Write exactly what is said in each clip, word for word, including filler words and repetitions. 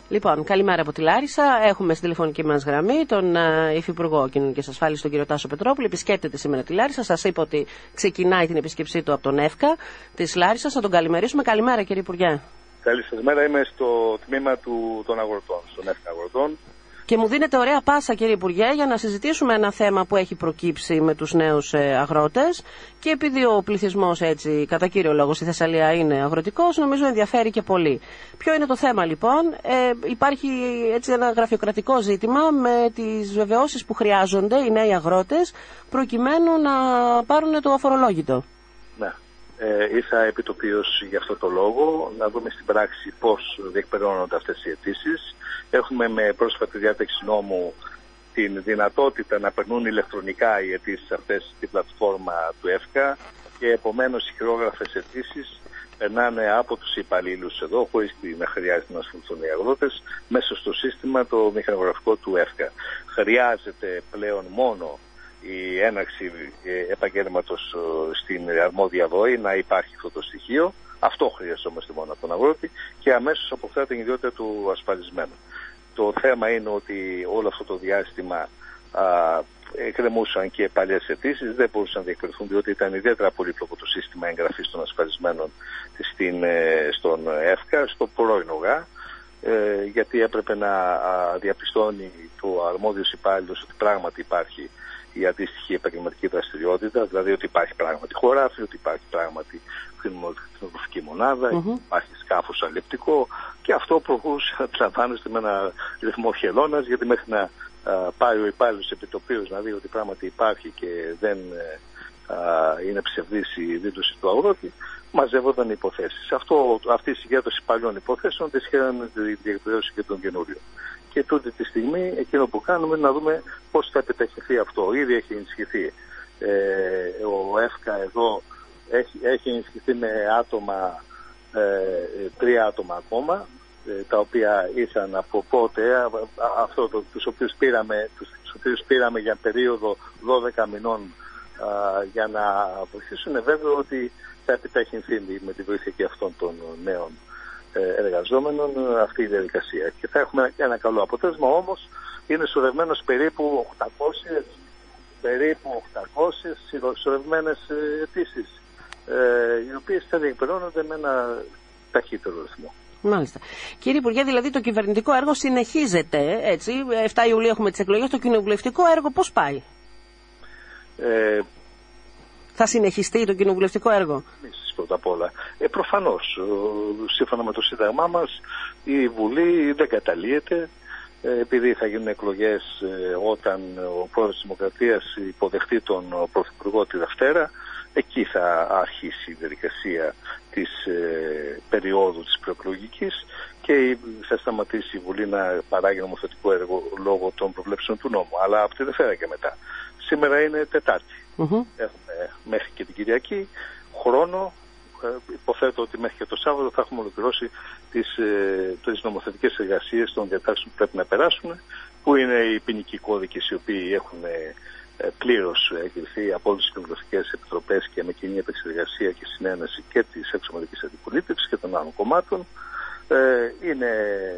Λοιπόν, καλημέρα από τη Λάρισα. Έχουμε στην τηλεφωνική μας γραμμή τον uh, Υφυπουργό Κοινωνικής Ασφάλισης, τον κύριο Τάσο Πετρόπουλο. Επισκέπτεται σήμερα τη Λάρισα. Σας είπα ότι ξεκινάει την επίσκεψή του από τον ΕΦΚΑ της Λάρισσας. Να τον καλημερίσουμε. Καλημέρα, κύριε Υπουργέ. Καλή σας μέρα. Είμαι στο τμήμα του, των αγροτών, στον ΕΦΚΑ αγροτών. Και μου δίνετε ωραία πάσα, κύριε Υπουργέ, για να συζητήσουμε ένα θέμα που έχει προκύψει με τους νέους ε, αγρότες. Και επειδή ο πληθυσμός, έτσι, κατά κύριο λόγο, στη Θεσσαλία είναι αγροτικός, νομίζω ενδιαφέρει και πολύ. Ποιο είναι το θέμα, λοιπόν? Ε, υπάρχει έτσι ένα γραφειοκρατικό ζήτημα με τις βεβαιώσεις που χρειάζονται οι νέοι αγρότες προκειμένου να πάρουν το αφορολόγητο. Ναι. Ε, ήρθα επιτοπίως για αυτό το λόγο, να δούμε στην πράξη πώς διεκπεραιώνονται αυτές οι αιτήσεις. Έχουμε με πρόσφατη διάταξη νόμου την δυνατότητα να περνούν ηλεκτρονικά οι αιτήσεις αυτές στην πλατφόρμα του ΕΦΚΑ και επομένως οι χειρόγραφες αιτήσεις περνάνε από τους υπαλλήλους εδώ, χωρίς να χρειάζεται να ασχοληθούν οι αγρότες, μέσα στο σύστημα το μηχανογραφικό του ΕΦΚΑ. Χρειάζεται πλέον μόνο η έναρξη επαγγέλματος στην αρμόδια ΔΟΗ, να υπάρχει αυτό το στοιχείο. Αυτό χρειαζόμαστε μόνο από τον αγρότη και αμέσως αποκτά την ιδιότητα του ασφαλισμένου. Το θέμα είναι ότι όλο αυτό το διάστημα εκκρεμούσαν και παλιές αιτήσεις, δεν μπορούσαν να διεκπαιρεθούν διότι ήταν ιδιαίτερα πολύπλοκο το σύστημα εγγραφής των ασφαλισμένων στην, στον ΕΦΚΑ, στο πρώην ΟΓΑ, ε, γιατί έπρεπε να διαπιστώνει το αρμόδιος υπάλληλος ότι πράγματι υπάρχει η αντίστοιχη επαγγελματική δραστηριότητα, δηλαδή ότι υπάρχει πράγματι χωράφι, ότι υπάρχει πράγματι κτηνοτροφική μονάδα, mm-hmm. υπάρχει σκάφος αληπτικό και αυτό προχωρούσε, αντιλαμβάνεστε, με ένα ρυθμό χελώνας, γιατί μέχρι να α, πάει ο υπάλληλος επιτοπίως να δει ότι πράγματι υπάρχει και δεν α, είναι ψευδής η δήλωση του αγρότη, μαζεύονταν υποθέσεις. Αυτό, αυτή η συγκέντρωση παλιών υποθέσεων δυσχέρανε τη διεκπαιρέωση και των καινούριων. Και τούτη τη στιγμή εκείνο που κάνουμε είναι να δούμε πώς θα επιταχυνθεί αυτό. Ήδη έχει ενισχυθεί ε, ο ΕΦΚΑ εδώ, έχει, έχει ενισχυθεί με άτομα, ε, τρία άτομα ακόμα, ε, τα οποία ήρθαν από πότε, α, α, αυτό το, τους, οποίους πήραμε, τους, τους οποίους πήραμε για περίοδο δώδεκα μηνών α, για να βοηθήσουν. Είναι βέβαιο ότι θα επιταχυνθεί με τη βοήθεια και αυτών των νέων εργαζόμενων αυτή η διαδικασία και θα έχουμε ένα καλό αποτέλεσμα. Όμως είναι σωρευμένος περίπου οκτακόσιες περίπου οκτακόσιες σωρευμένες αιτήσεις ε, οι οποίες θα διεκπεραιώνονται με ένα ταχύτερο ρυθμό. Μάλιστα. Κύριε Υπουργέ, δηλαδή το κυβερνητικό έργο συνεχίζεται, έτσι, επτά Ιουλίου έχουμε τις εκλογές, το κοινοβουλευτικό έργο πώς πάει? Ε, θα συνεχιστεί το κοινοβουλευτικό έργο? Πρώτα απ' όλα. Ε, προφανώς, σύμφωνα με το Σύνταγμά μας, η Βουλή δεν καταλύεται, ε, επειδή θα γίνουν εκλογές ε, όταν ο πρόεδρος της Δημοκρατίας υποδεχτεί τον Πρωθυπουργό τη Δευτέρα. Εκεί θα αρχίσει η διαδικασία της ε, περίοδου της προεκλογικής και θα σταματήσει η Βουλή να παράγει νομοθετικό έργο λόγω των προβλέψεων του νόμου. Αλλά από τη Δευτέρα και μετά. Σήμερα είναι Τετάρτη. Mm-hmm. Έχουμε μέχρι και την Κυριακή χρόνο. Υποθέτω ότι μέχρι και το Σάββατο θα έχουμε ολοκληρώσει τις, ε, τις νομοθετικές εργασίες των διατάξεων που πρέπει να περάσουν, που είναι οι ποινικοί κώδικες οι οποίοι έχουν ε, πλήρως εγκριθεί από όλες τις κοινοβουλευτικές επιτροπές και με κοινή επεξεργασία και συνένεση και της εξωματικής αντιπολίτευσης και των άλλων κομμάτων. Ε, είναι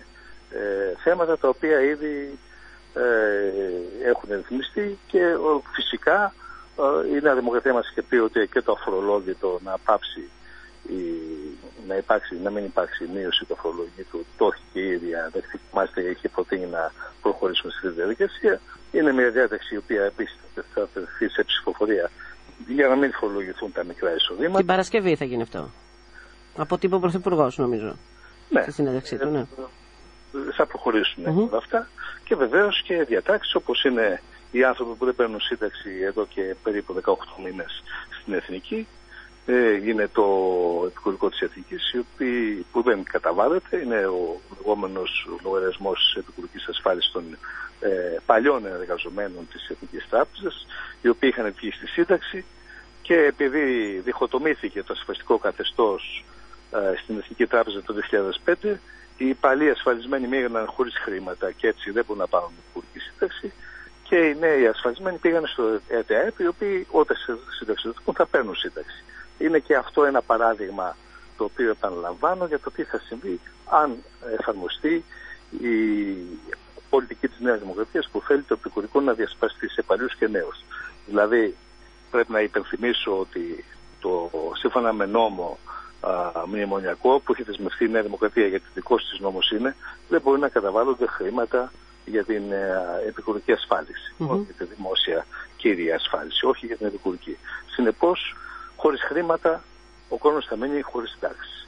ε, θέματα τα οποία ήδη ε, έχουν ρυθμιστεί και ε, φυσικά ε, η Νέα Δημοκρατία μας είχε πει ότι και το αφορολόγητο να πάψει Η, να, υπάρξει, να μην υπάρξει μείωση του αφορολογήτου, το έχει και η ίδια δεχτήκη, είχε προτείνει να προχωρήσουμε στη διαδικασία. Είναι μια διάταξη η οποία επίσης θα τεθεί σε ψηφοφορία για να μην φορολογηθούν τα μικρά εισοδήματα. Την Παρασκευή θα γίνει αυτό. Από τύπο Πρωθυπουργός, νομίζω. Ναι. Στη συνέντευξή του, ναι. Θα προχωρήσουν mm-hmm. όλα αυτά. Και βεβαίως και διατάξεις όπως είναι οι άνθρωποι που δεν παίρνουν σύνταξη εδώ και περίπου δεκαοκτώ μήνες στην Εθνική. Είναι το επικουρικό της Εθνικής, που δεν καταβάλλεται. Είναι ο λεγόμενος λογαριασμός επικουρικής ασφάλισης των ε, παλιών εργαζομένων της Εθνικής Τράπεζας, οι οποίοι είχαν βγει στη σύνταξη και επειδή διχοτομήθηκε το ασφαλιστικό καθεστώς ε, στην Εθνική Τράπεζα το δύο χιλιάδες πέντε, οι παλιοί ασφαλισμένοι μείναν χωρίς χρήματα και έτσι δεν μπορούν να πάρουν επικουρική σύνταξη. Και οι νέοι ασφαλισμένοι πήγαν στο ΕΤΑΕΠ, οι οποίοι όταν συνταξιδοτούν θα παίρνουν σύνταξη. Είναι και αυτό ένα παράδειγμα το οποίο επαναλαμβάνω για το τι θα συμβεί αν εφαρμοστεί η πολιτική της Νέας Δημοκρατίας που θέλει το επικουρικό να διασπαστεί σε παλιούς και νέους. Δηλαδή πρέπει να υπενθυμίσω ότι το σύμφωνα με νόμο α, μνημονιακό που έχει δεσμευτεί η Νέα Δημοκρατία, γιατί δικός της νόμος είναι, δεν μπορεί να καταβάλλονται χρήματα για την ε, επικουρική ασφάλιση. Mm-hmm. Όχι για τη δημόσια κύρια ασφάλιση, όχι για την επικουρική. Συνεπώς, χωρίς χρήματα, ο κόσμος θα μείνει χωρίς τάξη.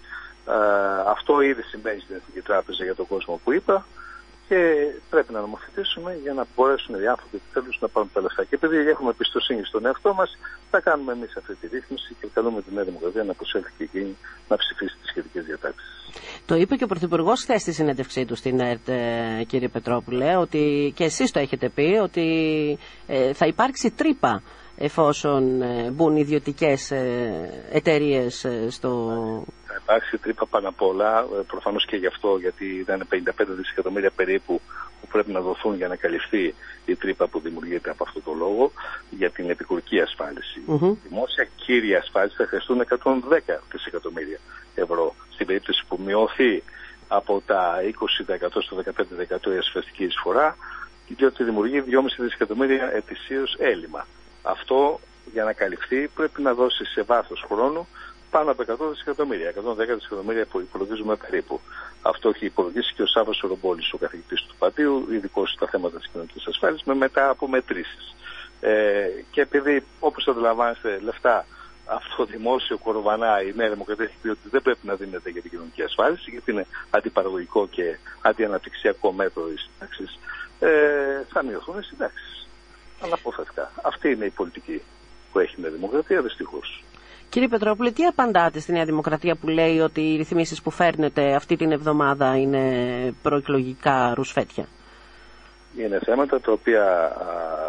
Αυτό ήδη συμβαίνει στην Εθνική Τράπεζα για τον κόσμο που είπα και πρέπει να νομοθετήσουμε για να μπορέσουν οι άνθρωποι που θέλουν να πάρουν τα λεφτά. Και επειδή έχουμε εμπιστοσύνη στον εαυτό μας, θα κάνουμε εμείς αυτή τη ρύθμιση και καλούμε τη Νέα Δημοκρατία να προσέλθει και εκείνη να ψηφίσει τις σχετικές διατάξεις. Το είπε και ο Πρωθυπουργός χθες στη συνέντευξή του στην ΕΡΤ, κύριε Πετρόπουλε, ότι και εσείς το έχετε πει, ότι ε, θα υπάρξει τρύπα εφόσον ε, μπουν ιδιωτικές ε, εταιρείες ε, στο... Θα υπάρξει τρύπα πάνω απ' όλα, προφανώς και γι' αυτό, γιατί ήταν πενήντα πέντε δισεκατομμύρια περίπου που πρέπει να δοθούν για να καλυφθεί η τρύπα που δημιουργείται από αυτό το λόγο για την επικουρική ασφάλιση. Mm-hmm. Δημόσια κύρια ασφάλιση θα χρειαστούν εκατόν δέκα δισεκατομμύρια ευρώ. Στην περίπτωση που μειωθεί από τα είκοσι τοις εκατό στο δεκαπέντε τοις εκατό η ασφαλιστική εισφορά, διότι δημιουργεί δυόμισι δισεκατομμύρια ετησίως έλλειμμα. Αυτό για να καλυφθεί πρέπει να δώσει σε βάθος χρόνου πάνω από εκατό δισεκατομμύρια, εκατόν δέκα δισεκατομμύρια που υπολογίζουμε περίπου. Αυτό έχει υπολογίσει και ο Σάββας Ρομπόλης, ο καθηγητής του Παντίου, ειδικός στα θέματα της κοινωνικής ασφάλισης, με μετά από μετρήσεις. Ε, και επειδή, όπως αντιλαμβάνεστε, λεφτά αυτό δημόσιο κοροβανά, η Νέα Δημοκρατία έχει πει ότι δεν πρέπει να δίνεται για την κοινωνική ασφάλιση, γιατί είναι αντιπαραγωγικό και αντιαναπτυξιακό μέτρο οι συντάξεις, ε, θα μειωθούν οι συντάξεις. Αναπόφευκτα. Αυτή είναι η πολιτική που έχει η Νέα Δημοκρατία, δυστυχώς. Κύριε Πετρόπουλε, τι απαντάτε στη Νέα Δημοκρατία που λέει ότι οι ρυθμίσεις που φέρνετε αυτή την εβδομάδα είναι προεκλογικά ρουσφέτια? Είναι θέματα τα οποία α,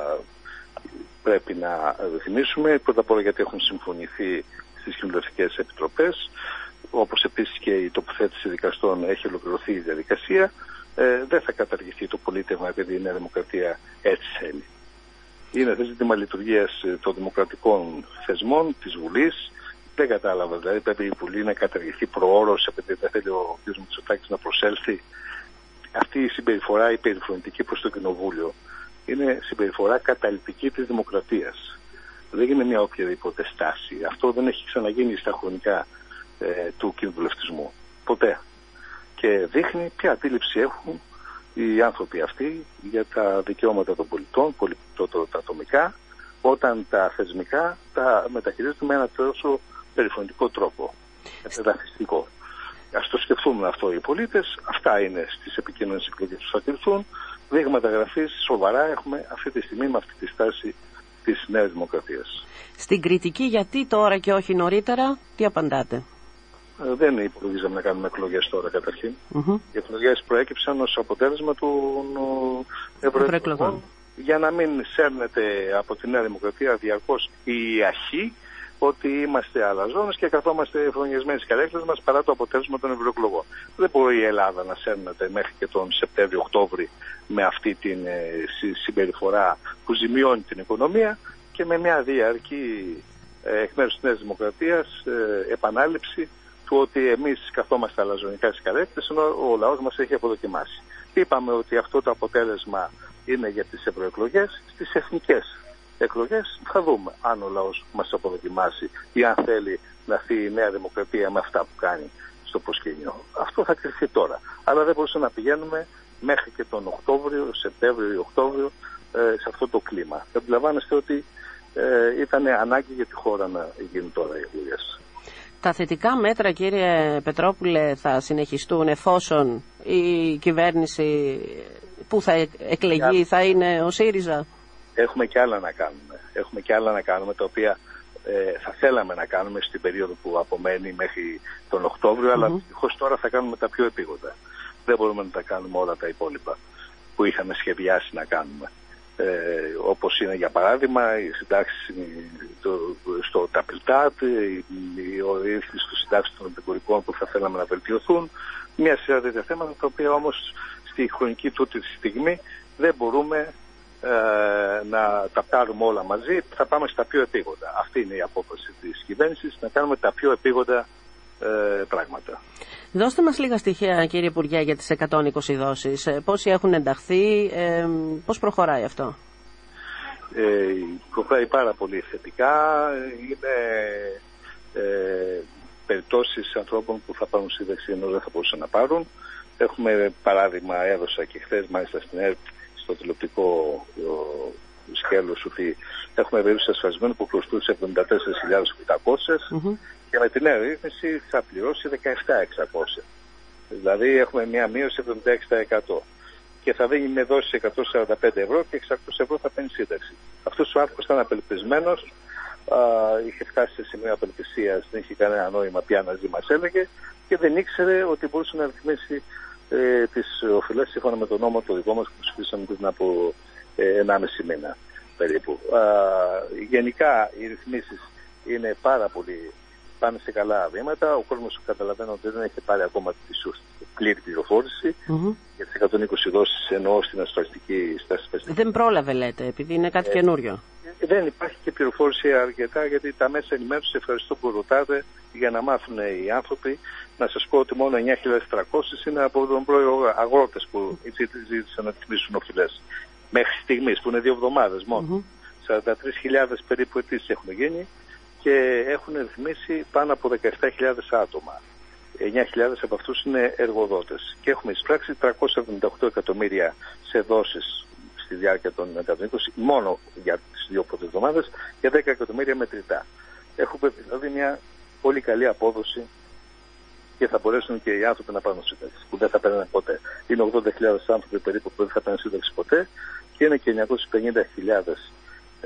πρέπει να ρυθμίσουμε. Πρώτα απ' όλα γιατί έχουν συμφωνηθεί στις κοινοβουλευτικές επιτροπές. Όπως επίσης και η τοποθέτηση δικαστών έχει ολοκληρωθεί η διαδικασία. Ε, δεν θα καταργηθεί το πολίτευμα επειδή η Νέα Δημοκρατία έτσι θέλει. Είναι ζήτημα λειτουργίας των δημοκρατικών θεσμών, της Βουλής. Δεν κατάλαβα, δηλαδή πρέπει η Βουλή να καταργηθεί προώρως επειδή δεν θέλει ο κ. Μητσοτάκης να προσέλθει. Αυτή η συμπεριφορά, η περιφρονητική προς το Κοινοβούλιο, είναι συμπεριφορά καταλυτική της δημοκρατίας. Δεν είναι μια οποιαδήποτε στάση. Αυτό δεν έχει ξαναγίνει στα χρονικά ε, του κοινοβουλευτισμού. Ποτέ. Και δείχνει ποια αντίληψη έχουν οι άνθρωποι αυτοί για τα δικαιώματα των πολιτών, πολύ περισσότερο τα ατομικά, όταν τα θεσμικά τα μεταχειρίζονται με έναν τόσο περιφρονητικό τρόπο, επεδαφιστικό. Ας το σκεφτούμε αυτό οι πολίτες, αυτά είναι στις επικείμενες εκλογές που θα κρυφθούν. Δείγματα γραφής σοβαρά έχουμε αυτή τη στιγμή με αυτή τη στάση της Νέας Δημοκρατίας. Στην κριτική γιατί τώρα και όχι νωρίτερα, τι απαντάτε? Δεν υπολογίζαμε να κάνουμε εκλογές τώρα καταρχήν. Mm-hmm. Οι εκλογές προέκυψαν ως αποτέλεσμα των ευρωεκλογών για να μην σέρνεται από τη Νέα Δημοκρατία διαρκώς η αρχή ότι είμαστε αλαζόνες και καθόμαστε φρονιασμένοι στις καρέκλες μας παρά το αποτέλεσμα των ευρωεκλογών. Δεν μπορεί η Ελλάδα να σέρνεται μέχρι και τον Σεπτέμβριο-Οκτώβρη με αυτή την ε, συμπεριφορά που ζημιώνει την οικονομία και με μια διαρκή ε, εκ μέρους της Νέας Δημοκρατίας ε, επανάληψη του ότι εμείς καθόμαστε αλαζονικά στις καρέκλες ενώ ο λαός μας έχει αποδοκιμάσει. Είπαμε ότι αυτό το αποτέλεσμα είναι για τις ευρωεκλογές, στις εθνικές εκλογές θα δούμε αν ο λαός μας αποδοκιμάσει ή αν θέλει να έρθει η Νέα Δημοκρατία με αυτά που κάνει στο προσκήνιο. Αυτό θα κρυφθεί τώρα. Αλλά δεν μπορούσαμε να πηγαίνουμε μέχρι και τον Οκτώβριο, Σεπτέμβριο ή Οκτώβριο ε, σε αυτό το κλίμα. Αντιλαμβάνεστε ότι ε, ήταν ανάγκη για τη χώρα να γίνουν τώρα οι εκλογές. Τα θετικά μέτρα, κύριε Πετρόπουλε, θα συνεχιστούν εφόσον η κυβέρνηση που θα εκλεγεί θα είναι ο ΣΥΡΙΖΑ? Έχουμε και άλλα να κάνουμε. Έχουμε και άλλα να κάνουμε τα οποία ε, θα θέλαμε να κάνουμε στην περίοδο που απομένει μέχρι τον Οκτώβριο, mm-hmm. αλλά δυστυχώς τώρα θα κάνουμε τα πιο επίγοντα. Δεν μπορούμε να τα κάνουμε όλα τα υπόλοιπα που είχαμε σχεδιάσει να κάνουμε. Ε, όπως είναι για παράδειγμα οι συντάξεις στο ΤΑΠΙΛΤΑΤ, η ορίθμιση στους συντάξεις των επικουρικών που θα θέλαμε να βελτιωθούν, μια σειρά τέτοια θέματα τα οποία όμως στη χρονική τούτη στιγμή δεν μπορούμε ε, να τα πάρουμε όλα μαζί, θα πάμε στα πιο επίγοντα. Αυτή είναι η απόφαση της κυβέρνησης, να κάνουμε τα πιο επίγοντα ε, πράγματα. Δώστε μας λίγα στοιχεία, κύριε Υπουργέ, για τις εκατόν είκοσι δόσεις. Πόσοι έχουν ενταχθεί, ε, πώς προχωράει αυτό? Ε, προχωράει πάρα πολύ θετικά. Είναι ε, περιπτώσεις ανθρώπων που θα πάρουν σύνταξη ενώ δεν θα μπορούσαν να πάρουν. Έχουμε παράδειγμα, έδωσα και χθες μάλιστα στην ΕΡΤ στο τηλεοπτικό σκέλος, ότι έχουμε περίπτωση ασφαλισμένου που χρωστούσε εβδομήντα τέσσερις χιλιάδες οκτακόσιες mm-hmm. και με την νέα ρύθμιση θα πληρώσει δεκαεπτά χιλιάδες εξακόσια. Δηλαδή έχουμε μια μείωση εβδομήντα έξι τοις εκατό. Και θα δίνει με δόσεις εκατόν σαράντα πέντε ευρώ και εξακόσια ευρώ θα παίρνει σύνταξη. Αυτός ο άνθρωπος ήταν απελπισμένος, α, είχε φτάσει σε σημείο απελπισίας, δεν είχε κανένα νόημα πια να ζει, μας έλεγε, και δεν ήξερε ότι μπορούσε να ρυθμίσει ε, τις οφειλές σύμφωνα με τον νόμο το δικό μας που ψηφίσαμε πριν από ε, ενάμιση μήνα περίπου. Α, γενικά οι ρυθμίσεις είναι πάρα πολύ, πάνε σε καλά βήματα. Ο κόσμος, καταλαβαίνω ότι δεν έχει πάρει ακόμα τη πλήρη πληροφόρηση mm-hmm. για τις εκατόν είκοσι δόσεις, εννοώ στην ασφαλιστική στάση. Δεν πρόλαβε, λέτε, επειδή είναι κάτι ε, καινούριο. Δεν υπάρχει και πληροφόρηση αρκετά, γιατί τα μέσα ενημέρωσης, ευχαριστώ που ρωτάτε, για να μάθουν οι άνθρωποι. Να σας πω ότι μόνο εννιά χιλιάδες τριακόσιες είναι από τον πρόεδρο αγρότες που ζήτησαν να ρυθμίσουν οφειλές. Μέχρι στιγμής, που είναι δύο εβδομάδες μόνο. Mm-hmm. σαράντα τρεις χιλιάδες περίπου αιτήσεις έχουν γίνει και έχουν ρυθμίσει πάνω από δεκαεπτά χιλιάδες άτομα. εννιά χιλιάδες από αυτούς είναι εργοδότες. Και έχουμε εισπράξει τριακόσια εβδομήντα οκτώ εκατομμύρια σε δόσεις στη διάρκεια των εκατόν είκοσι, μόνο για τις δύο πρώτες εβδομάδες, και δέκα εκατομμύρια μετρητά. Έχουμε δηλαδή μια πολύ καλή απόδοση και θα μπορέσουν και οι άνθρωποι να πάρουν σύνταξη, που δεν θα παίρνουν ποτέ. Είναι ογδόντα χιλιάδες άνθρωποι περίπου που δεν θα παίρνουν σύνταξη ποτέ, και είναι και εννιακόσιες πενήντα χιλιάδες, ε,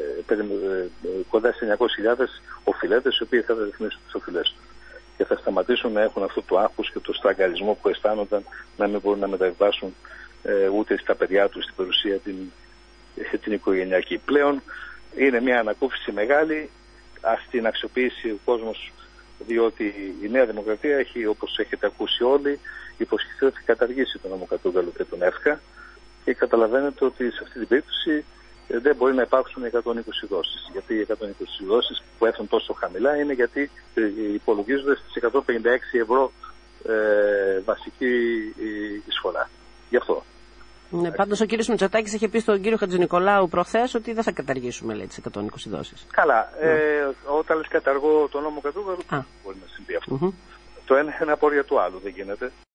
ε, κοντά σε εννιακόσιες χιλιάδες οφειλέτες, οι οποίοι θα ρυθμίσουν τις οφειλές τους. Και θα σταματήσουν να έχουν αυτό το άγχος και το στραγγαλισμό που αισθάνονταν, να μην μπορούν να μεταβιβάσουν ε, ούτε στα παιδιά τους την περιουσία την, την οικογενειακή. Πλέον είναι μια ανακούφιση μεγάλη, ας την αξιοποιήσει ο κόσμος, διότι η Νέα Δημοκρατία έχει, όπως έχετε ακούσει όλοι, υποσχεθεί ότι θα καταργήσει τον νόμο Κατρούγκαλου και τον ΕΦΚΑ, και καταλαβαίνετε ότι σε αυτή την περίπτωση δεν μπορεί να υπάρξουν εκατόν είκοσι δόσεις. Γιατί οι εκατόν είκοσι δόσεις που έρθουν τόσο χαμηλά είναι γιατί υπολογίζονται στις εκατόν πενήντα έξι ευρώ ε, βασική εισφορά. Γι' αυτό. Ναι, πάντως ο κύριος Μητσοτάκης είχε πει στον κύριο Χατζηνικολάου προχθές ότι δεν θα καταργήσουμε, λέει, τις εκατόν είκοσι δόσεις. Καλά. Ναι. Ε, όταν λες καταργώ τον νόμο Κατρούγκαλου, μπορεί να συμβεί αυτό. Mm-hmm. Το ένα είναι απόρρια του άλλου, δεν γίνεται.